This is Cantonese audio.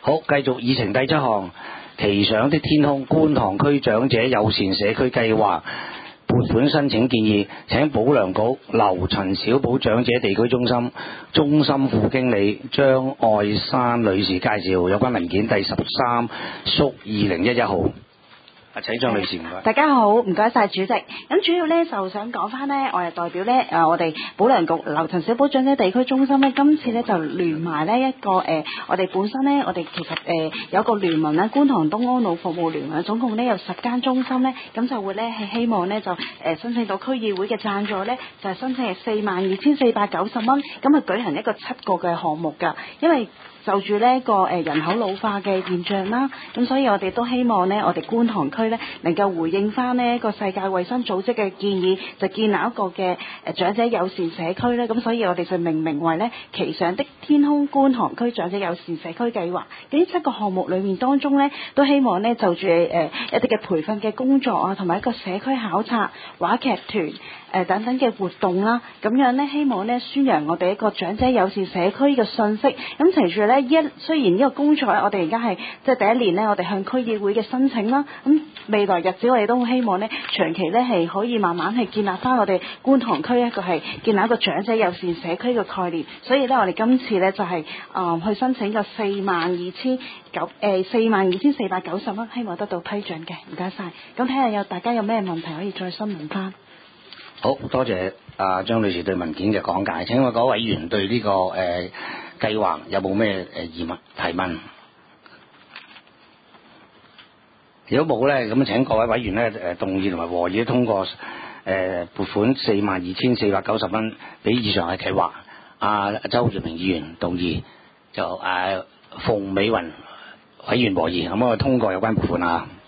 好，繼續議程第7項，奇想的天空觀塘區長者友善社區計劃撥款申請建議，請保良局劉陳小寶長者地區中心副經理張愛珊女士介紹有關文件第13/2011號。請張女士，唔該。 大家好，唔該晒主席。咁主要咧就想講翻呢，我係代表咧我哋保良局劉陳小寶長者地區中心咧，今次咧就聯埋呢一個我哋本身咧，我哋其實有個聯盟啦，觀塘東安老服務聯盟，總共咧有10間中心咧，咁就會咧係希望咧就申請到區議會嘅贊助咧，就係申請係42,490蚊，咁啊舉行一個7個嘅項目㗎，因為就住呢個人口老化嘅現象啦，咁所以我哋都希望呢，我哋觀塘區呢能夠回應翻呢個世界衛生組織嘅建議，就建立一個嘅長者友善社區咧。咁所以我哋就命名為呢奇想的天空觀塘區長者友善社區計劃。呢7個項目裏面當中呢，都希望呢就住一啲嘅培訓嘅工作啊，同埋一個社區考察、話劇團等等嘅活動啦，咁樣呢，希望呢宣揚我哋一個長者友善社區嘅信息。咁隨住呢雖然呢個工作我哋而家係即係第一年呢，我哋向區議會嘅申請啦，咁未來日子我哋都好希望呢長期呢係可以慢慢係建立翻我哋觀塘區一個係建立一個長者友善社區嘅概念。所以呢，我哋今次呢就係去申請個42,490蚊，希望得到批准嘅。唔該晒。咁睇下大家有咩問題可以再詢問翻。 好多謝張女士對文件嘅講解。請問各位委員對呢個計劃有冇咩疑問提問？如果冇呢，咁請各位委員呢動議同埋和議通過撥款42,490蚊俾以上嘅計劃。周耀明議員動議，就馮美雲委員和議，咁我通過有關撥款啊。